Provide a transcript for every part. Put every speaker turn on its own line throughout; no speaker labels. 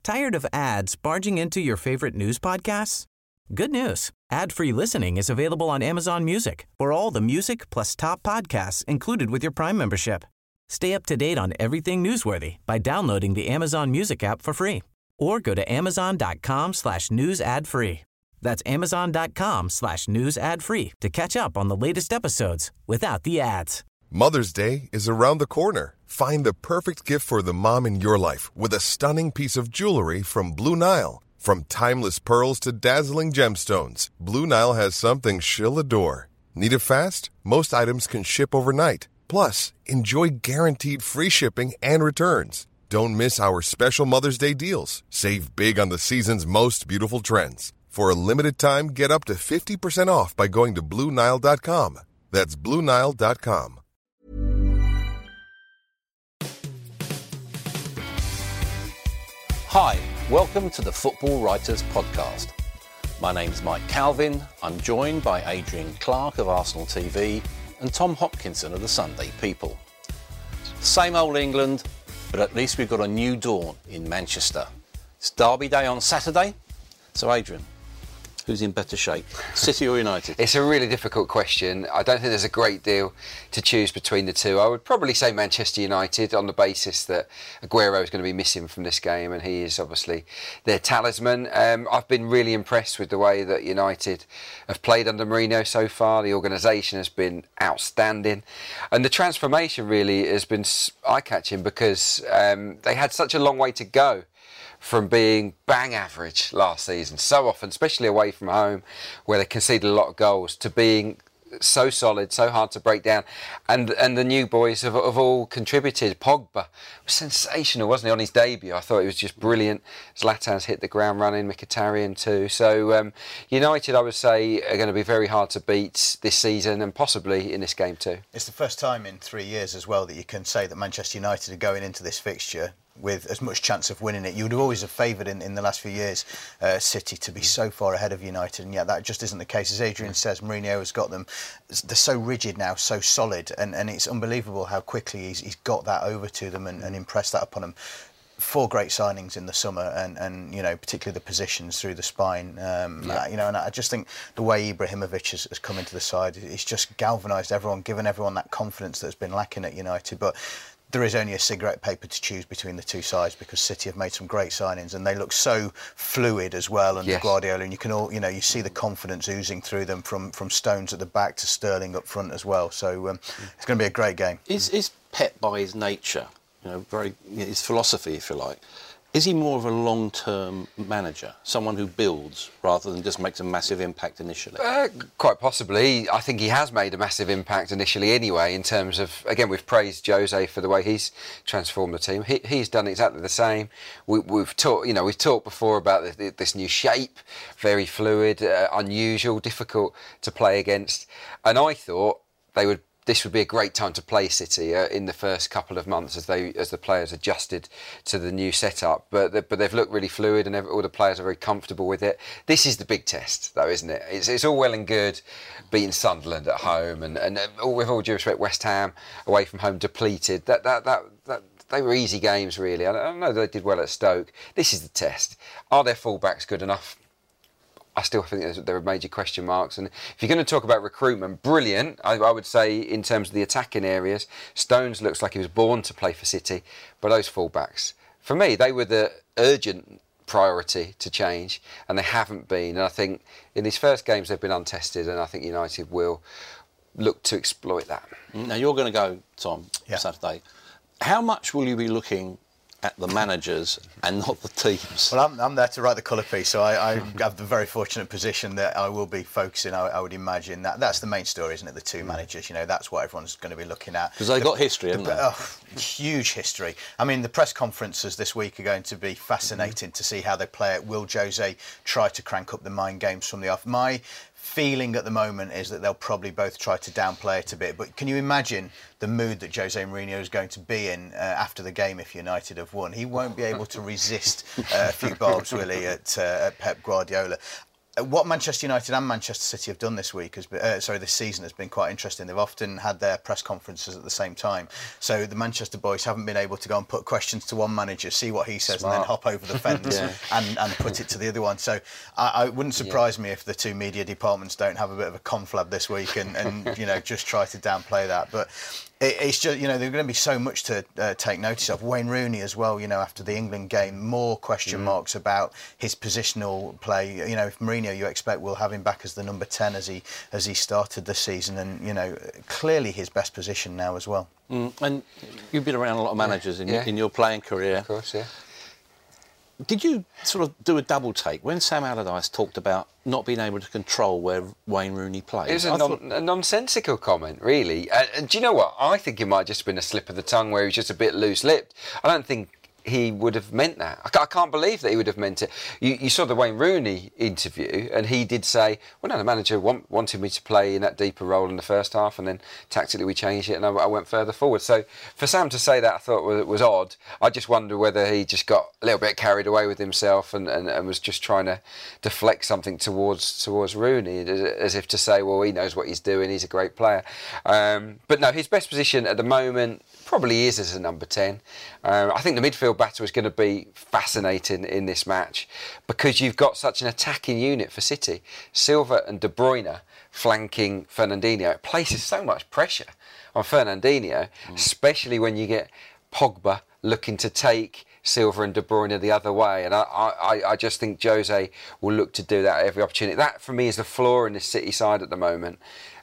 Tired of ads barging into your favorite news podcasts? Good news. Ad-free listening is available on Amazon Music for all the music plus top podcasts included with your Prime membership. Stay up to date on everything newsworthy by downloading the Amazon Music app for free or go to amazon.com/news ad free. That's amazon.com/news ad free to catch up on the latest episodes without the ads.
Mother's Day is around the corner. Find the perfect gift for the mom in your life with a stunning piece of jewelry from Blue Nile. From timeless pearls to dazzling gemstones, Blue Nile has something she'll adore. Need it fast? Most items can ship overnight. Plus, enjoy guaranteed free shipping and returns. Don't miss our special Mother's Day deals. Save big on the season's most beautiful trends. For a limited time, get up to 50% off by going to BlueNile.com. That's BlueNile.com.
Hi, welcome to the Football Writers Podcast. My name's Mike Calvin. I'm joined by Adrian Clark of Arsenal TV and Tom Hopkinson of the Sunday People. Same old England, but at least we've got a new dawn in Manchester. It's Derby Day on Saturday. So Adrian, who's in better shape, City or United?
It's a really difficult question. I don't think there's a great deal to choose between the two. I would probably say Manchester United on the basis that Aguero is going to be missing from this game and he is obviously their talisman. I've been really impressed with the way that United have played under Mourinho so far. The organisation has been outstanding and the transformation really has been eye-catching because they had such a long way to go from being bang average last season, so often, especially away from home, where they conceded a lot of goals, to being so solid, so hard to break down. And the new boys have all contributed. Pogba was sensational, wasn't he, on his debut? I thought he was just brilliant. Zlatan's hit the ground running, Mkhitaryan too. So United, I would say, are going to be very hard to beat this season and possibly in this game too.
It's the first time in 3 years as well that you can say that Manchester United are going into this fixture with as much chance of winning it. You would always have favoured in the last few years City to be so far ahead of United, and yet that just isn't the case. As Adrian says, Mourinho has got them, they're so rigid now, so solid, and it's unbelievable how quickly he's got that over to them and impressed that upon them. 4 great signings in the summer, and particularly the positions through the spine. And I just think the way Ibrahimovic has come into the side, it's just galvanised everyone, given everyone that confidence that's been lacking at United. But there is only a cigarette paper to choose between the two sides because City have made some great signings and they look so fluid as well under Guardiola, and you can you see the confidence oozing through them from Stones at the back to Sterling up front as well. So it's going to be a great game.
Is Pep, by his nature, his philosophy, if you like, is he more of a long-term manager, someone who builds rather than just makes a massive impact initially?
Quite possibly. I think he has made a massive impact initially anyway, in terms of, again, we've praised Jose for the way he's transformed the team. He's done exactly the same. We've talked before about this new shape, very fluid, unusual, difficult to play against. And I thought this would be a great time to play City in the first couple of months as the players adjusted to the new setup. But they've looked really fluid and all the players are very comfortable with it. This is the big test, though, isn't it? It's all well and good beating Sunderland at home and with all due respect, West Ham away from home depleted. That they were easy games, really. I know they did well at Stoke. This is the test. Are their fullbacks good enough? I still think there are major question marks. And if you're going to talk about recruitment, brilliant, I would say, in terms of the attacking areas. Stones looks like he was born to play for City. But those fullbacks, for me, they were the urgent priority to change, and they haven't been. And I think in these first games they've been untested, and I think United will look to exploit that.
Now, you're going to go, Tom, Saturday. How much will you be looking at the managers and not the teams?
Well, I'm there to write the colour piece, so I have the very fortunate position that I will be focusing, I would imagine. That's the main story, isn't it? The two managers, that's what everyone's going to be looking at.
Because they've got history, haven't they?
Huge history. I mean, the press conferences this week are going to be fascinating to see how they play it. Will Jose try to crank up the mind games from the off? My feeling at the moment is that they'll probably both try to downplay it a bit. But can you imagine the mood that Jose Mourinho is going to be in after the game if United have won? He won't be able to resist a few barbs, will he, at Pep Guardiola. what Manchester United and Manchester City have done this season has been quite interesting. They've often had their press conferences at the same time. So the Manchester boys haven't been able to go and put questions to one manager, see what he says, and then hop over the fence and put it to the other one. So I wouldn't surprise me if the two media departments don't have a bit of a conflab this week and just try to downplay that. But it's just, there's going to be so much to take notice of. Wayne Rooney as well, after the England game, more question marks about his positional play. If Mourinho, you expect, will have him back as the number 10 as he started the season, and clearly his best position now as well.
And you've been around a lot of managers in your playing career.
Of course, yeah.
Did you sort of do a double take when Sam Allardyce talked about not being able to control where Wayne Rooney plays?
It was a nonsensical comment, really. And do you know what? I think it might have just been a slip of the tongue where he was just a bit loose-lipped. I don't think he would have meant that. I can't believe that he would have meant it. You saw the Wayne Rooney interview, and he did say, well, no, the manager wanted me to play in that deeper role in the first half, and then tactically we changed it, and I went further forward. So for Sam to say that, I thought was odd. I just wonder whether he just got a little bit carried away with himself and was just trying to deflect something towards Rooney, as if to say, well, he knows what he's doing, he's a great player. But no, his best position at the moment probably is as a number 10. I think the midfield battle is going to be fascinating in this match because you've got such an attacking unit for City. Silva and De Bruyne flanking Fernandinho. It places so much pressure on Fernandinho, especially when you get Pogba looking to take Silva and De Bruyne the other way. And I just think Jose will look to do that at every opportunity. That, for me, is the flaw in this City side at the moment.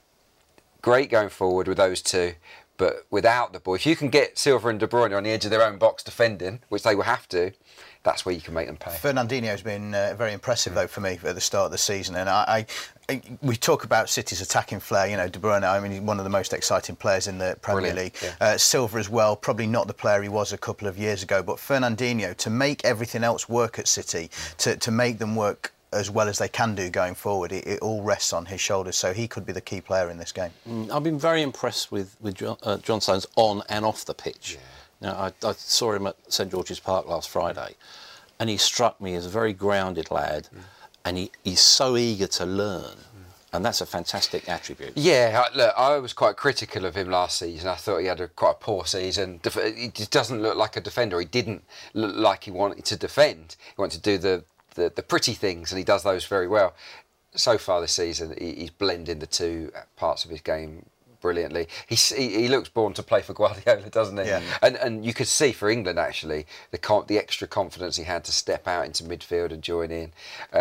Great going forward with those two. But without the ball, if you can get Silva and De Bruyne on the edge of their own box defending, which they will have to, that's where you can make them pay.
Fernandinho's been very impressive, though, for me at the start of the season. And we talk about City's attacking flair. De Bruyne, he's one of the most exciting players in the Premier League. Yeah. Silva as well, probably not the player he was a couple of years ago. But Fernandinho, to make everything else work at City, to make them work as well as they can do going forward, it all rests on his shoulders, so he could be the key player in this game.
I've been very impressed with John Stones on and off the pitch. Yeah. I saw him at St George's Park last Friday, and he struck me as a very grounded lad, and he's so eager to learn. And that's a fantastic attribute. Yeah,
look, I was quite critical of him last season. I thought he had quite a poor season. He just doesn't look like a defender. He didn't look like he wanted to defend. He wanted to do the pretty things, and he does those very well. So far this season, he's blending the two parts of his game brilliantly. He looks born to play for Guardiola, doesn't he? Yeah. And you could see for England, actually, the extra confidence he had to step out into midfield and join in.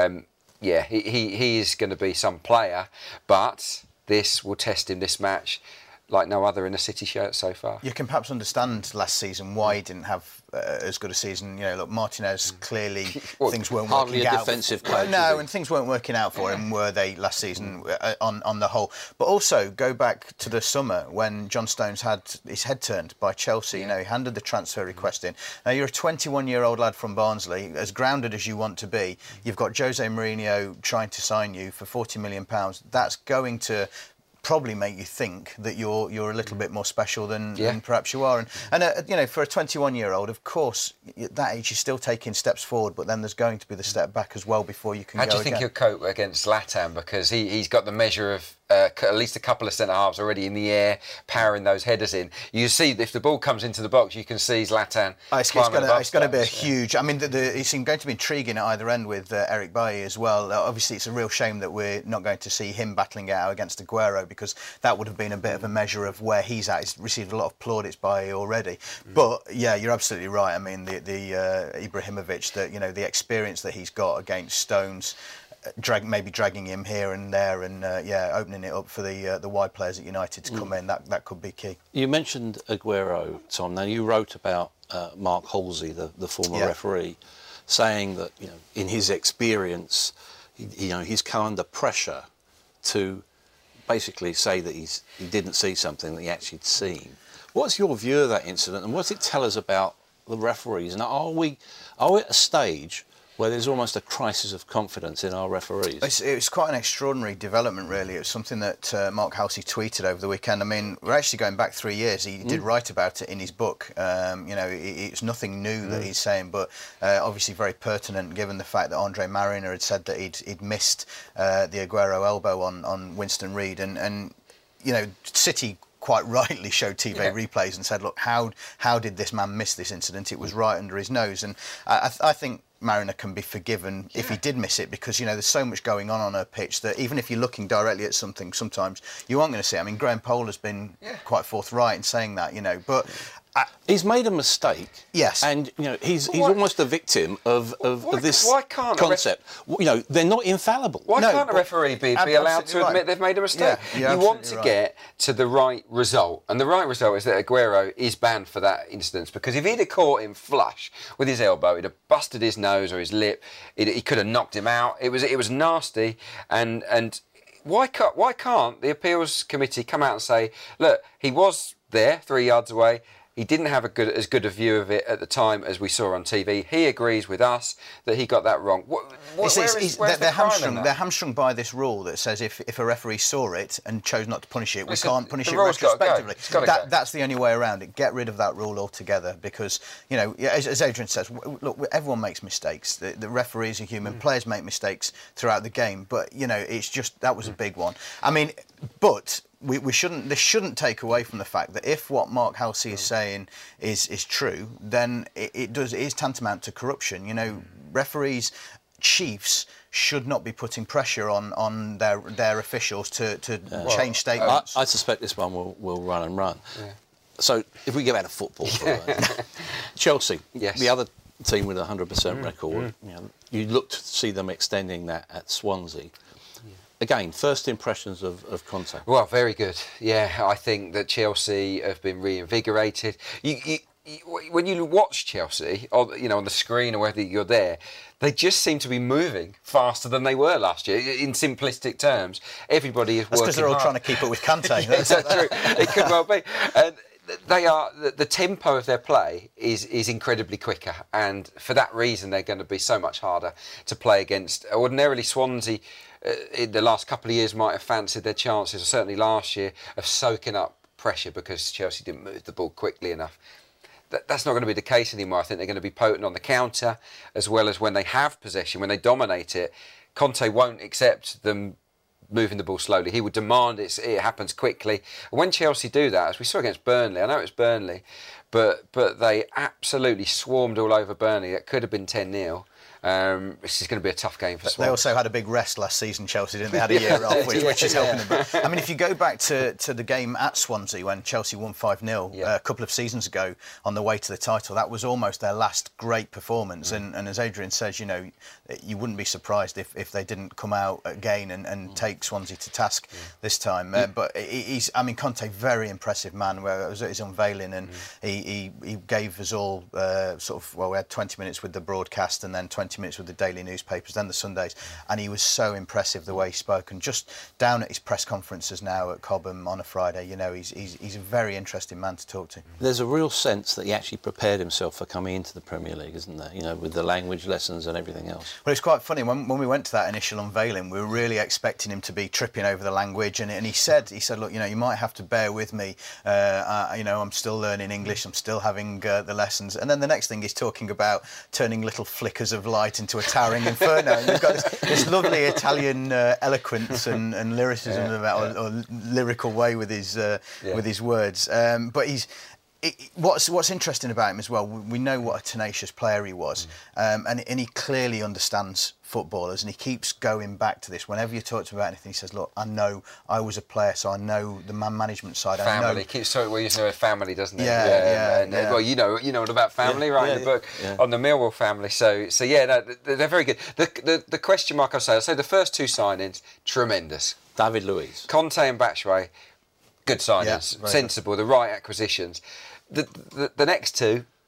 He is going to be some player, but this will test him, this match, like no other in a City shirt so far. You can perhaps understand last season why he didn't have as good a season. Look, Martinez, clearly things weren't working out. Hardly a defensive coach. No, and things weren't working out for him, were they, last season on the whole. But also, go back to the summer when John Stones had his head turned by Chelsea. He handed the transfer request in. Now, you're a 21-year-old lad from Barnsley, as grounded as you want to be. You've got Jose Mourinho trying to sign you for £40 million. That's going to probably make you think that you're a little bit more special than perhaps you are. And for a 21-year-old, of course, at that age, you're still taking steps forward, but then there's going to be the step back as well before you can go again. How do you think he'll cope against Zlatan? Because he's got the measure of at least a couple of centre-halves already in the air, powering those headers in. You see, if the ball comes into the box, you can see Zlatan it's going to be a huge... I mean, it's going to be intriguing at either end with Eric Bailly as well. Obviously, it's a real shame that we're not going to see him battling it out against Aguero, because that would have been a bit of a measure of where he's at. He's received a lot of plaudits by already. But, yeah, you're absolutely right. I mean, the Ibrahimovic, the experience that he's got against Stones... maybe dragging him here and there and opening it up for the wide players at United to come in, that could be key. You mentioned Aguero, Tom. Now, you wrote about Mark Halsey, the former referee, saying that in his experience, he's come under pressure to basically say that he didn't see something that he actually had seen. What's your view of that incident, and what does it tell us about the referees? And are we at a stage
where there's almost a crisis of confidence in our referees.
It was quite an extraordinary development, really. It was something that Mark Halsey tweeted over the weekend. I mean, we're actually going back 3 years. He did write about it in his book. It's nothing new that he's saying, but obviously very pertinent given the fact that Andre Marriner had said that he'd missed the Aguero elbow on Winston Reid, and City quite rightly showed TV replays and said, look, how did this man miss this incident? It was right under his nose. And I think Marriner can be forgiven if he did miss it, because there's so much going on a pitch that even if you're looking directly at something, sometimes you aren't going to see it. I mean, Graham Poll has been quite forthright in saying that, but
he's made a mistake.
Yes.
And, he's almost a victim of this concept. They're not infallible.
Why can't a referee be allowed to admit they've made a mistake?
Yeah,
you want to get to the right result. And the right result is that Aguero is banned for that instance, because if he'd have caught him flush with his elbow, he'd have busted his nose or his lip. He could have knocked him out. It was nasty. And why can't the appeals committee come out and say, look, he was there 3 yards away. He didn't have as good a view of it at the time as we saw on TV. He agrees with us that he got that wrong. They're hamstrung by this rule that says if a referee saw it and chose not to punish it, we can't punish it retrospectively. That's the only way around it. Get rid of that rule altogether, because, as Adrian says, look, everyone makes mistakes. The referees are human. Players make mistakes throughout the game. But, it's just, that was a big one. I mean, but we shouldn't. This shouldn't take away from the fact that if what Mark Halsey is saying is true, then it is tantamount to corruption. Referees, chiefs should not be putting pressure on their officials to change statements.
I suspect this one will run and run. Yeah. So if we get back to football, Chelsea, the other team with a 100% record, you look to see them extending that at Swansea. Again, first impressions of Conte.
Well, very good. Yeah, I think that Chelsea have been reinvigorated. When you watch Chelsea, on the screen or whether you're there, they just seem to be moving faster than they were last year. In simplistic terms, everybody is working hard.
That's because they're all trying to keep up with Kante.
Is that true? It could well be. And they are the tempo of their play is incredibly quicker, and for that reason, they're going to be so much harder to play against. Ordinarily, Swansea, in the last couple of years, might have fancied their chances, or certainly last year, of soaking up pressure because Chelsea didn't move the ball quickly enough. That's not going to be the case anymore. I think they're going to be potent on the counter, as well as when they have possession, when they dominate it. Conte won't accept them moving the ball slowly. He would demand it happens quickly. And when Chelsea do that, as we saw against Burnley, I know it's Burnley, but they absolutely swarmed all over Burnley. It could have been 10-0. This is going to be a tough game for Swansea.
They also had a big rest last season, Chelsea, didn't they? Had a year off, which is helping them. But, I mean, if you go back to the game at Swansea when Chelsea won 5-0 a couple of seasons ago on the way to the title, that was almost their last great performance. And as Adrian says, you wouldn't be surprised if they didn't come out again and take Swansea to task this time. But Conte, very impressive man. Where it was at his unveiling, and he gave us all we had 20 minutes with the broadcast and then 20 minutes with the daily newspapers, then the Sundays, and he was so impressive the way he spoke. And just down at his press conferences now at Cobham on a Friday, he's a very interesting man to talk to.
There's a real sense that he actually prepared himself for coming into the Premier League, isn't there? With the language lessons and everything else.
Well, it's quite funny when we went to that initial unveiling, we were really expecting him to be tripping over the language, and he said, look, you might have to bear with me. I'm still learning English. I'm still having the lessons. And then the next thing he's talking about turning little flickers of light into a towering inferno. And you've got this lovely Italian eloquence and lyricism or lyrical way with his words. But what's interesting about him as well, we know what a tenacious player he was, and he clearly understands footballers, and he keeps going back to this. Whenever you talk to him about anything, he says, look, I know I was a player, so I know the man management side.
Family. Keeps talking, well, using the word family, doesn't he?
Yeah.
Well, you know what about family, right, in the book, on the Millwall family. So they're very good. The question mark I'll say the first two signings, tremendous.
David Luiz.
Conte and Batshuayi, good signings, sensible, the right acquisitions. The next two,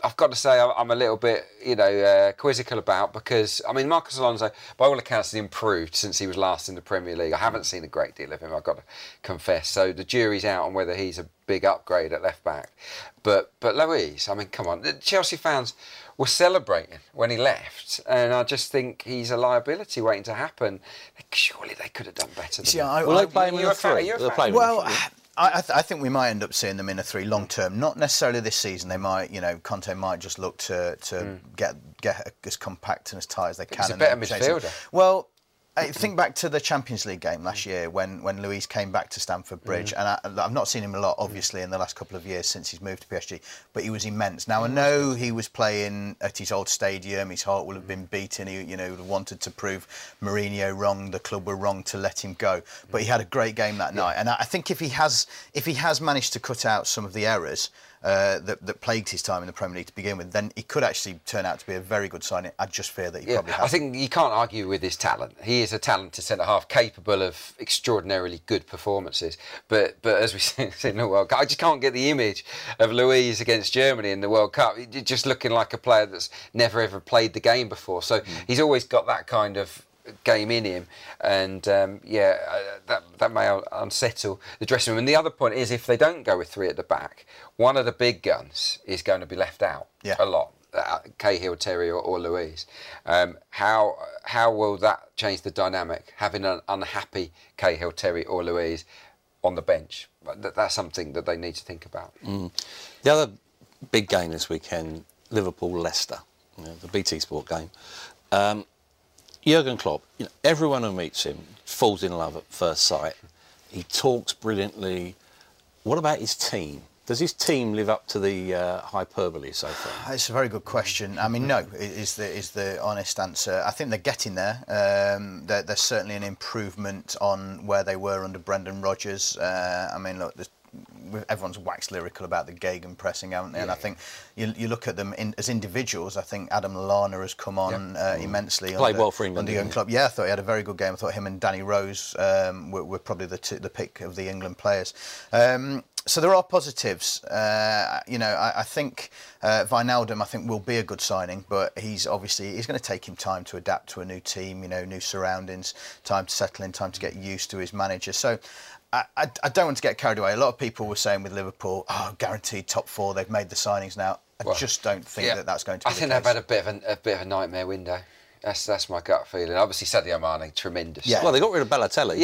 I've got to say I'm a little bit, quizzical about, because, I mean, Marcos Alonso, by all accounts, has improved since he was last in the Premier League. I haven't seen a great deal of him, I've got to confess. So the jury's out on whether he's a big upgrade at left back. But Luiz, I mean, come on. The Chelsea fans were celebrating when he left, and I just think he's a liability waiting to happen. Surely they could have done better than that.
Will they play him in a 3?
Well, I think we might end up seeing them in a 3 long term. Not necessarily this season. They might, Conte might just look to get as compact and as tight as they can.
He's a better midfielder.
Well, I think back to the Champions League game last year when Luiz came back to Stamford Bridge, and I've not seen him a lot, obviously, in the last couple of years since he's moved to PSG, but he was immense. Now, I know he was playing at his old stadium, his heart will have been beaten, he would have wanted to prove Mourinho wrong, the club were wrong to let him go, but he had a great game that night, and I think if he has managed to cut out some of the errors that plagued his time in the Premier League to begin with, then he could actually turn out to be a very good signing. I just fear that he probably hasn't.
I think you can't argue with his talent. He is a talented centre-half, capable of extraordinarily good performances. But as we said in the World Cup, I just can't get the image of Luiz against Germany in the World Cup. Just looking like a player that's never ever played the game before. So he's always got that kind of game in him, and that may unsettle the dressing room. And the other point is, if they don't go with 3 at the back, one of the big guns is going to be left out a lot. Cahill, Terry or Luiz. How will that change the dynamic, having an unhappy Cahill, Terry or Luiz on the bench? That's something that they need to think about.
The other big game this weekend, Liverpool-Leicester, the BT Sport game. Jurgen Klopp, everyone who meets him falls in love at first sight. He talks brilliantly. What about his team? Does his team live up to the hyperbole so far?
It's a very good question. I mean, no, is the honest answer. I think they're getting there. There's certainly an improvement on where they were under Brendan Rodgers. I mean, look, everyone's waxed lyrical about the gegenpressing, haven't they? And I think you look at them as individuals. I think Adam Lallana has come on immensely.
Played well for England.
Under Jurgen Klopp. Yeah, I thought he had a very good game. I thought him and Danny Rose were probably the pick of the England players. So there are positives. I think Wijnaldum, I think, will be a good signing, but he's going to take him time to adapt to a new team, new surroundings, time to settle in, time to get used to his manager. So I don't want to get carried away. A lot of people were saying with Liverpool, guaranteed top 4, they've made the signings now. I just don't think that's going to be the case.
I think they've had a bit of a nightmare window. That's my gut feeling. Obviously, Sadio Mane, tremendous.
Yeah. Well, they got rid of Balotelli.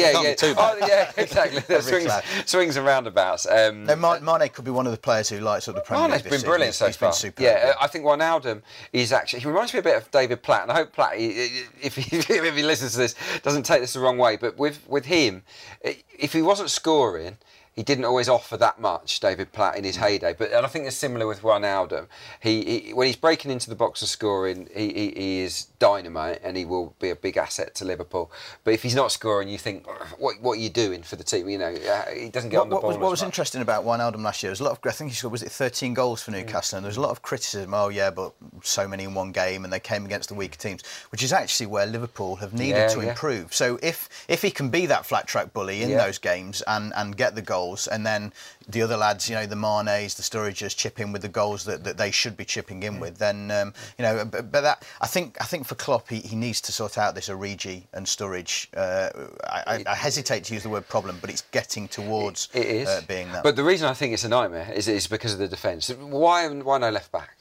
Exactly. Swings and roundabouts.
Mane could be one of the players who lights up the Premier League.
Mane's been brilliant so far.
He's been superb.
Yeah, I think Wijnaldum is actually... He reminds me a bit of David Platt, and I hope Platt, if he listens to this, doesn't take this the wrong way, but with him, if he wasn't scoring... He didn't always offer that much, David Platt, in his heyday. And I think it's similar with Wijnaldum. He when he's breaking into the box and scoring, he is dynamite, and he will be a big asset to Liverpool. But if he's not scoring, you think, what are you doing for the team? He doesn't get on the ball.
What was interesting about Wijnaldum last year was I think he scored, was it 13 goals for Newcastle? And there was a lot of criticism. But so many in one game, and they came against the weaker teams, which is actually where Liverpool have needed to improve. So if he can be that flat track bully in those games and get the goals, and then the other lads, the Manes, the Sturridges, chip in with the goals that they should be chipping in with, then but that I think for Klopp, he needs to sort out this Origi and Sturridge. I hesitate to use the word problem, but it's getting towards being that.
But the reason I think it's a nightmare is because of the defence. Why no left back?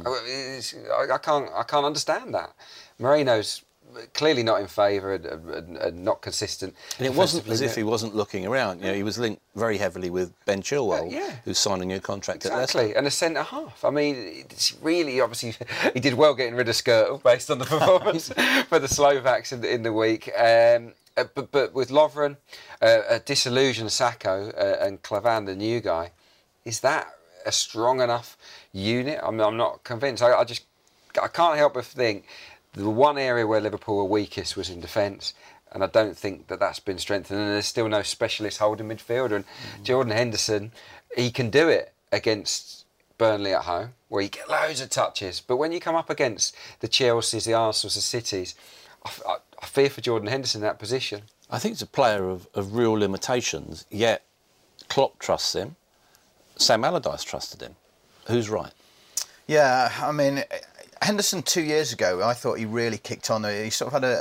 I can't understand that. Moreno's clearly not in favour and not consistent.
And it wasn't as if he wasn't looking around. He was linked very heavily with Ben Chilwell, who's signing a new contract at Leicester.
And a centre-half. I mean, it's really, obviously, he did well getting rid of Skrtel based on the performance for the Slovaks in the week. But with Lovren, a disillusioned Sacco and Klavan, the new guy, is that a strong enough unit? I'm not convinced. I can't help but think the one area where Liverpool were weakest was in defence, and I don't think that's been strengthened. And there's still no specialist holding midfielder. And Jordan Henderson, he can do it against Burnley at home, where you get loads of touches. But when you come up against the Chelseas, the Arsenals, the Cities, I fear for Jordan Henderson in that position.
I think it's a player of real limitations, yet Klopp trusts him. Sam Allardyce trusted him. Who's right?
Yeah, I mean, Henderson 2 years ago, I thought he really kicked on. He sort of had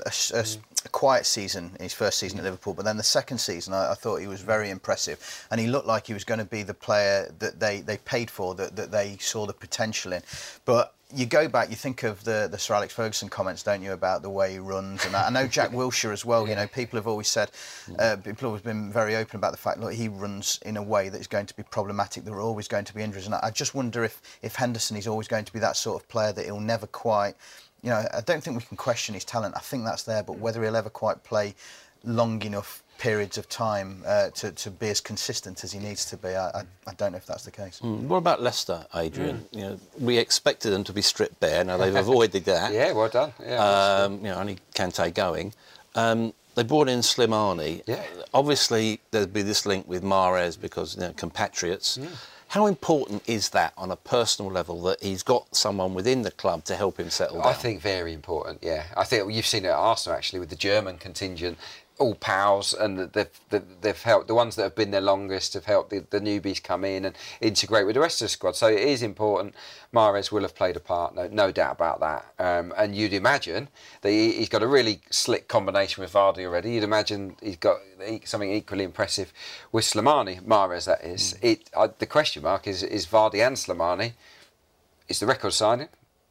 a quiet season in his first season at Liverpool, but then the second season I thought he was very impressive, and he looked like he was going to be the player that they paid for, that they saw the potential in. But you go back, you think of the Sir Alex Ferguson comments, don't you, about the way he runs, and I know Jack Wilshere as well. You know, people have always said, people have always been very open about the fact that he runs in a way that is going to be problematic. There are always going to be injuries, and I just wonder if Henderson is always going to be that sort of player that he'll never quite. You know, I don't think we can question his talent. I think that's there, but whether he'll ever quite play long enough periods of time to be as consistent as he needs to be, I don't know if that's the case.
What about Leicester, Adrian? You know, we expected them to be stripped bare. Now they've avoided that.
Yeah, well done. Yeah,
you know, only Kante going. They brought in Slimani.
Yeah.
Obviously, there'd be this link with Mahrez because, you know, compatriots. How important is that on a personal level, that he's got someone within the club to help him settle down?
I think very important, yeah. I think you've seen it at Arsenal, actually, with the German contingent, all pals, and they've helped. The ones that have been there longest have helped the newbies come in and integrate with the rest of the squad. So it is important. Mahrez will have played a part, no doubt about that. And you'd imagine that he's got a really slick combination with Vardy already. You'd imagine he's got something equally impressive with Slimani, Mahrez, that is. The question mark is Vardy and Slimani. Is the record signing?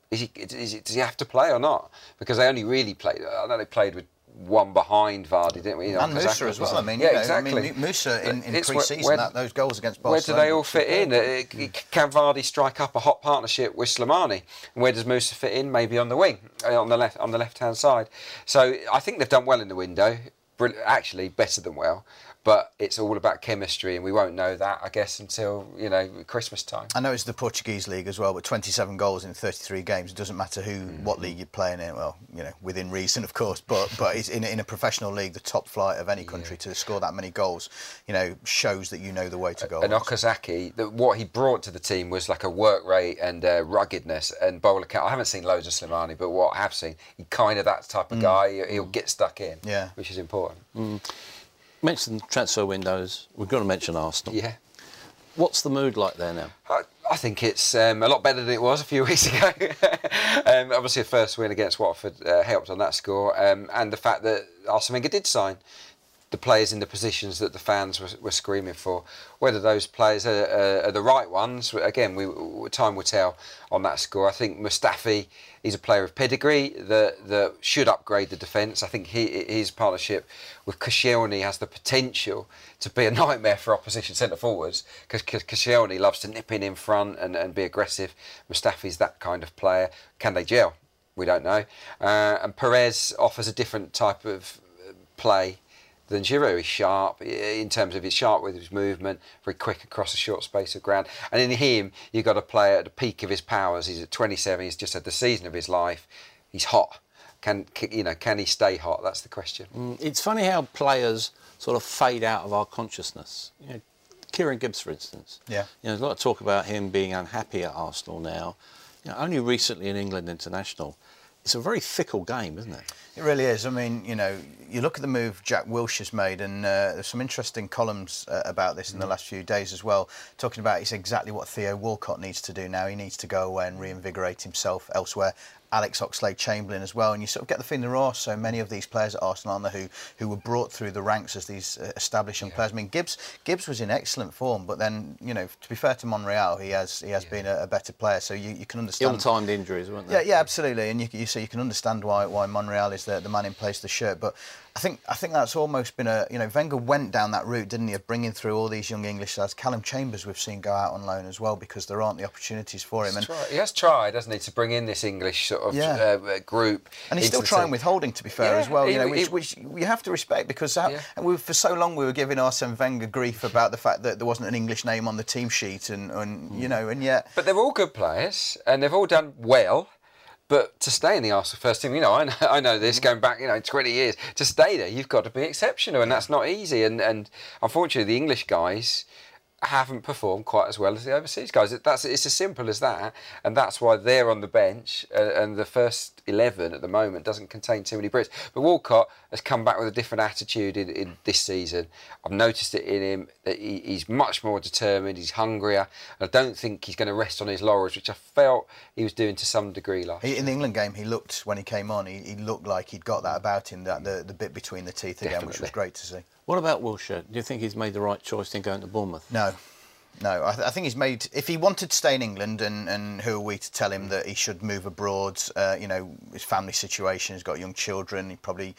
Does he have to play or not? Because they only really played. I know they played with one behind Vardy, didn't we? You know,
and Musa as well. I mean,
yeah, exactly.
I mean, Musa in pre-season, those goals against Barcelona.
Where do they all fit in? Can Vardy strike up a hot partnership with Slimani? And where does Musa fit in? Maybe on the wing, on the left-hand side. So I think they've done well in the window. Actually, better than well. But it's all about chemistry, and we won't know that, I guess, until, you know, Christmas time.
I know it's the Portuguese league as well, but 27 goals in 33 games. It doesn't matter what league you're playing in. Well, you know, within reason, of course. But it's in a professional league, the top flight of any country, to score that many goals, you know, shows that you know the way to go.
And Okazaki, what he brought to the team was like a work rate and ruggedness and bowler count. I haven't seen loads of Slimani, but what I have seen, he kind of that type of guy. He'll get stuck in, which is important.
Mentioned transfer windows. We've got to mention Arsenal.
Yeah.
What's the mood like there now?
I think it's a lot better than it was a few weeks ago. Obviously, a first win against Watford helped on that score, and the fact that Arsene Wenger did sign the players in the positions that the fans were screaming for. Whether those players are the right ones, again, time will tell on that score. I think Mustafi is a player of pedigree that should upgrade the defence. I think his partnership with Koscielny has the potential to be a nightmare for opposition centre-forwards, because Koscielny loves to nip in front and be aggressive. Mustafi's that kind of player. Can they gel? We don't know. And Perez offers a different type of play than Giroud. He's sharp in terms of with his movement, very quick across a short space of ground. And in him, you've got a player at the peak of his powers. He's at 27. He's just had the season of his life. He's hot. Can he stay hot? That's the question.
It's funny how players sort of fade out of our consciousness. You know, Kieran Gibbs, for instance.
Yeah.
You know, there's a lot of talk about him being unhappy at Arsenal now. You know, only recently in England international. It's a very fickle game, isn't it?
It really is. I mean, you know, you look at the move Jack Wilshere's made, and there's some interesting columns about this in the last few days as well, talking about it's exactly what Theo Walcott needs to do now. He needs to go away and reinvigorate himself elsewhere. Alex Oxlade-Chamberlain as well, and you sort of get the feeling there are so many of these players at Arsenal, aren't there, who were brought through the ranks as these established young players. I mean, Gibbs was in excellent form, but then, you know, to be fair to Monreal, he has been a better player, so you can understand.
Ill-timed injuries, weren't they?
Yeah, absolutely, and you can understand why Monreal is the man in place of the shirt, but I think that's almost been Wenger went down that route, didn't he, of bringing through all these young English lads. Callum Chambers we've seen go out on loan as well, because there aren't the opportunities for him.
He has tried, hasn't he, to bring in this English sort of group.
And he's still trying with Holding, to be fair, as well. Which you have to respect, because for so long we were giving Arsene Wenger grief about the fact that there wasn't an English name on the team sheet, and yet.
But they're all good players, and they've all done well. But to stay in the Arsenal first team, I know this going back, 20 years. To stay there, you've got to be exceptional, and that's not easy. And unfortunately, the English guys haven't performed quite as well as the overseas guys. It's as simple as that, and that's why they're on the bench. And the first 11 at the moment doesn't contain too many Brits. But Walcott has come back with a different attitude in this season. I've noticed it in him that he's much more determined, he's hungrier. I don't think he's going to rest on his laurels, which I felt he was doing to some degree last year.
In the England game, he looked, when he came on, he looked like he'd got that about him, that the bit between the teeth again, which was great to see.
What about Wilshere? Do you think he's made the right choice in going to Bournemouth?
No. I think he's made. If he wanted to stay in England, and who are we to tell him that he should move abroad? His family situation, he's got young children. He probably,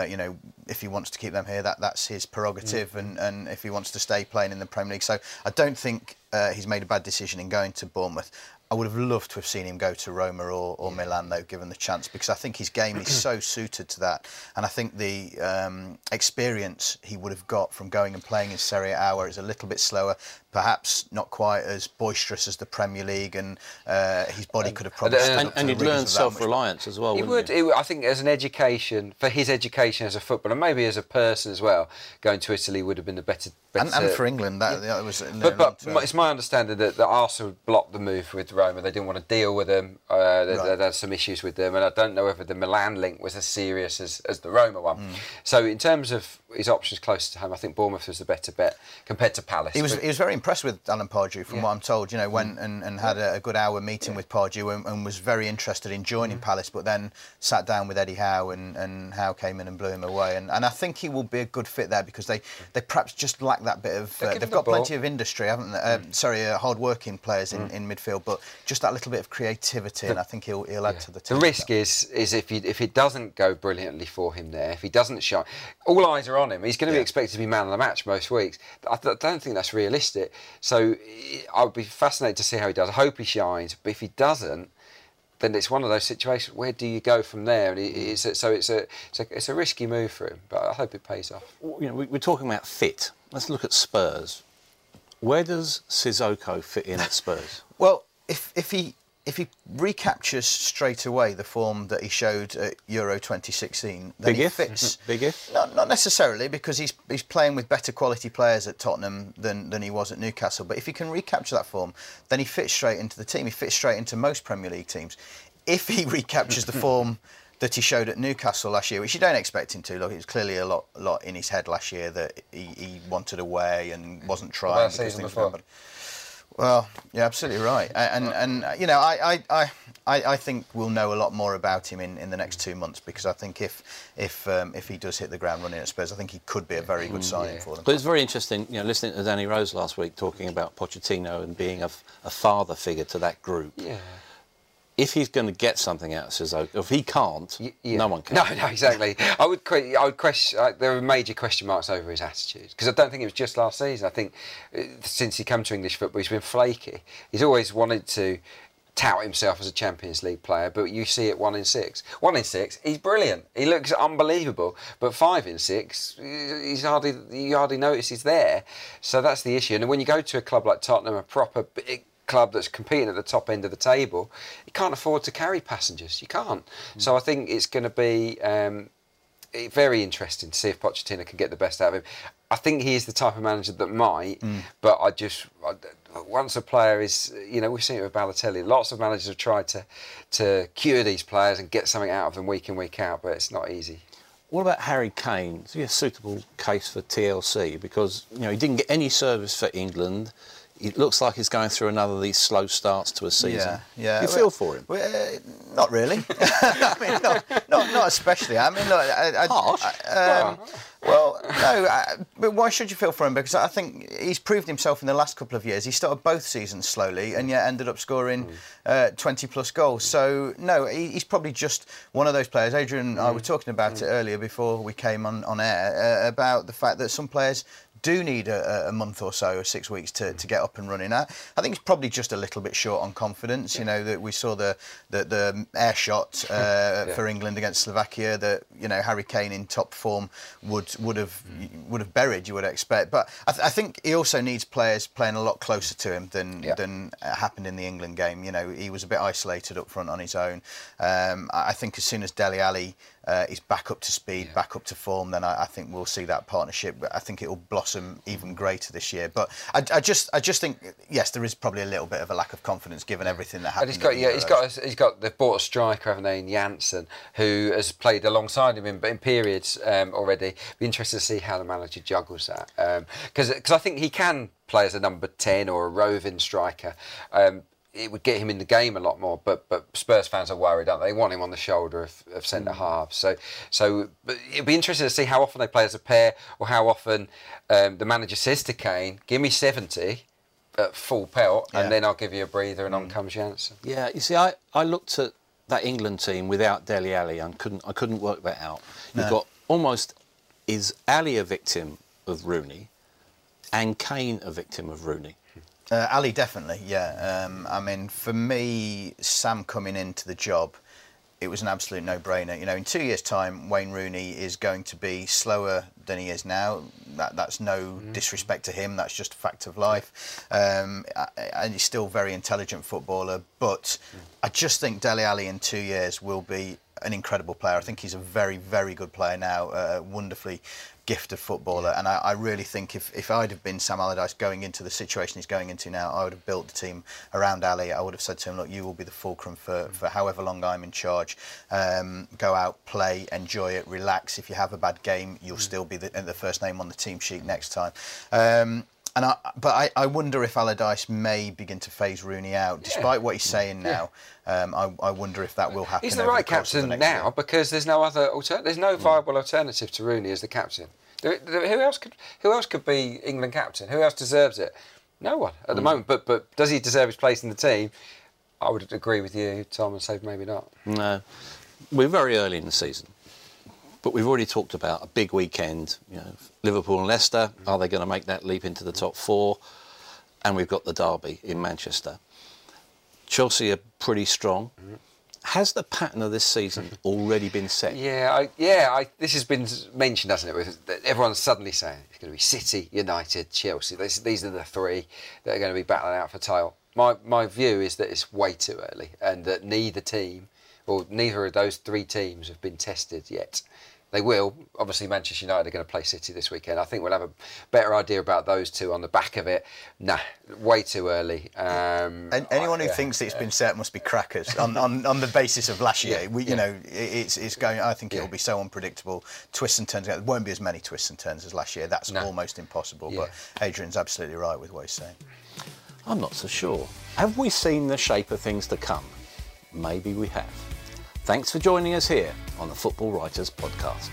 if he wants to keep them here, that's his prerogative. And if he wants to stay playing in the Premier League, so I don't think he's made a bad decision in going to Bournemouth. I would have loved to have seen him go to Roma or Milan, though, given the chance, because I think his game is so suited to that. And I think the experience he would have got from going and playing in Serie A, where it's a little bit slower, perhaps not quite as boisterous as the Premier League, and his body could have probably...
And he'd learn self-reliance as well, wouldn't he?
I think as an education, for his education as a footballer, maybe as a person as well, going to Italy would have been the better...
And for England, that was...
But it's my understanding that Arsenal blocked the move with Roma. They didn't want to deal with them. They had some issues with them, and I don't know whether the Milan link was as serious as the Roma one. So in terms of his options closer to home, I think Bournemouth was the better bet compared to Palace. He was
very impressed with Alan Pardew, from what I'm told. Went and had a good hour meeting with Pardew and was very interested in joining Palace, but then sat down with Eddie Howe, and Howe came in and blew him away. And I think he will be a good fit there, because they perhaps just lack that bit of... they've got plenty of industry, haven't they? Hard-working players in midfield, but just that little bit of creativity, and I think he'll add to the team.
The risk is if it doesn't go brilliantly for him there, if he doesn't shine, all eyes are on him. He's going to be expected to be man of the match most weeks. I don't think that's realistic. So I would be fascinated to see how he does. I hope he shines, but if he doesn't, then it's one of those situations. Where do you go from there? And it's a risky move for him, but I hope it pays off.
We're talking about fit. Let's look at Spurs. Where does Sissoko fit in at Spurs?
Well, if he recaptures straight away the form that he showed at Euro 2016, then he fits.
Big if?
Not necessarily, because he's playing with better quality players at Tottenham than he was at Newcastle. But if he can recapture that form, then he fits straight into the team. He fits straight into most Premier League teams. If he recaptures the form that he showed at Newcastle last year, which you don't expect him to. Look, it was clearly a lot in his head last year that he wanted away and wasn't trying. Well, you're absolutely right, and I think we'll know a lot more about him in the next 2 months, because I think if he does hit the ground running at Spurs, I think he could be a very good signing for them.
But it's very interesting, listening to Danny Rose last week talking about Pochettino and being a father figure to that group. Yeah. If he's going to get something out of Sissoko, if he can't, no one can.
No, exactly. I would question. There are major question marks over his attitude, because I don't think it was just last season. I think since he came to English football, he's been flaky. He's always wanted to tout himself as a Champions League player, but you see it 1 in 6. 1 in 6, he's brilliant. He looks unbelievable. But 5 in 6, you hardly notice he's there. So that's the issue. And when you go to a club like Tottenham, a proper big club that's competing at the top end of the table, you can't afford to carry passengers. You can't. So I think it's going to be very interesting to see if Pochettino can get the best out of him. I think he is the type of manager that might, but once a player is, we've seen it with Balotelli. Lots of managers have tried to cure these players and get something out of them week in, week out, but it's not easy.
What about Harry Kane? Is he a suitable case for TLC? Because he didn't get any service for England. It looks like he's going through another of these slow starts to a season.
Yeah.
Do you feel for him?
Not really. I mean, not especially. I mean, look,
harsh.
But why should you feel for him? Because I think he's proved himself in the last couple of years. He started both seasons slowly and yet ended up scoring 20-plus goals. So, no, he's probably just one of those players. Adrian and I were talking about it earlier before we came on air, about the fact that some players do need a month or so, or 6 weeks to get up and running. I think he's probably just a little bit short on confidence. That we saw the air shot for England against Slovakia that Harry Kane in top form would have buried, you would expect. But I think he also needs players playing a lot closer to him than happened in the England game. He was a bit isolated up front on his own. I think as soon as Dele Alli is back up to speed, back up to form, then I think we'll see that partnership. But I think it will blossom even greater this year. But I just think, yes, there is probably a little bit of a lack of confidence given everything that happened.
But they've bought a striker, haven't they, in Janssen, who has played alongside him in periods already. Be interested to see how the manager juggles that, because I think he can play as a number 10 or a roving striker. It would get him in the game a lot more, but Spurs fans are worried, aren't they? They want him on the shoulder of centre halves. So but it'd be interesting to see how often they play as a pair, or how often the manager says to Kane, "Give me 70 at full pelt, and then I'll give you a breather," and on comes Janssen.
Yeah, you see, I looked at that England team without Dele Alli and I couldn't work that out. You've got almost, is Alli a victim of Rooney, and Kane a victim of Rooney?
Ali, definitely, yeah. I mean, for me, Sam coming into the job, it was an absolute no-brainer. You know, in 2 years' time, Wayne Rooney is going to be slower than he is now. That's no disrespect to him. That's just a fact of life. And he's still a very intelligent footballer. But I just think Dele Alli in 2 years will be an incredible player. I think he's a very, very good player now, wonderfully gifted footballer, and I really think if I'd have been Sam Allardyce going into the situation he's going into now, I would have built the team around Ali. I would have said to him, look, you will be the fulcrum for however long I'm in charge. Go out, play, enjoy it, relax. If you have a bad game, you'll still be the first name on the team sheet next time. But I wonder if Allardyce may begin to phase Rooney out, despite what he's saying now. I wonder if that will happen.
He's the right captain now because there's no other there's no viable alternative to Rooney as the captain. Who else could be England captain? Who else deserves it? No one at the moment. But does he deserve his place in the team? I would agree with you, Tom, and say maybe not.
No, we're very early in the season. But we've already talked about a big weekend. You know, Liverpool and Leicester, are they going to make that leap into the top four? And we've got the derby in Manchester. Chelsea are pretty strong. Has the pattern of this season already been set?
This has been mentioned, hasn't it? Everyone's suddenly saying it's going to be City, United, Chelsea. These are the three that are going to be battling out for title. My view is that it's way too early, and that neither of those three teams have been tested yet. They will. Obviously, Manchester United are going to play City this weekend. I think we'll have a better idea about those two on the back of it. Nah, way too early.
Anyone who thinks it's been set must be crackers on the basis of last year. You know, it's going. I think it will be so unpredictable. Twists and turns. There won't be as many twists and turns as last year. That's almost impossible. But Adrian's absolutely right with what he's saying.
I'm not so sure. Have we seen the shape of things to come? Maybe we have. Thanks for joining us here on the Football Writers Podcast.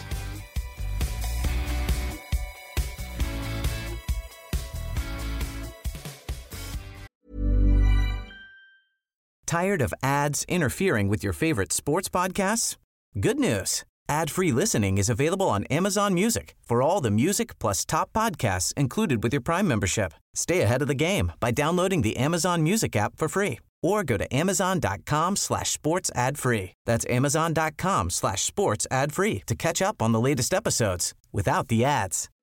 Tired of ads interfering with your favorite sports podcasts? Good news. Ad-free listening is available on Amazon Music for all the music plus top podcasts included with your Prime membership. Stay ahead of the game by downloading the Amazon Music app for free. Or go to amazon.com/sports ad free. That's amazon.com/sports ad free to catch up on the latest episodes without the ads.